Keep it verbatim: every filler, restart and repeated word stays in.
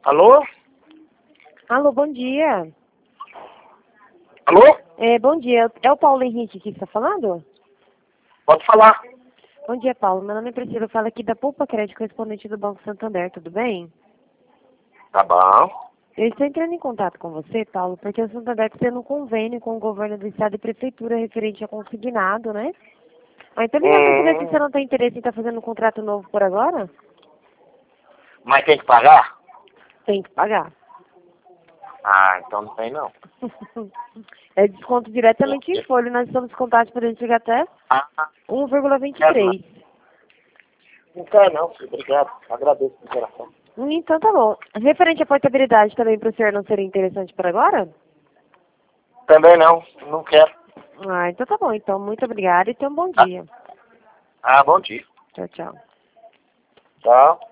Alô? Alô, bom dia. Alô? É, bom dia. É o Paulo Henrique que está falando? Pode falar. Bom dia, Paulo. Meu nome é Priscila. Eu falo aqui da Poupa Crédito, correspondente do Banco Santander. Tudo bem? Tá bom. Eu estou entrando em contato com você, Paulo, porque o Santander está tendo um convênio com o governo do estado e prefeitura referente a consignado, né? Mas também não para saber se você Hum, não tem interesse em estar fazendo um contrato novo por agora? mas tem que pagar? Tem que pagar. Ah, então não tem não. É desconto diretamente em folha. Nós estamos descontados podendo chegar até Ah, um vírgula vinte e quero não. três. Não quero não, filho. Obrigado. Agradeço de coração. Então tá bom. Referente à portabilidade também para o senhor não seria interessante por agora? Também não. Não quero. Ah, então tá bom. Então, muito obrigada e tenha um bom Ah, dia. ah bom dia. Tchau, tchau. Tchau.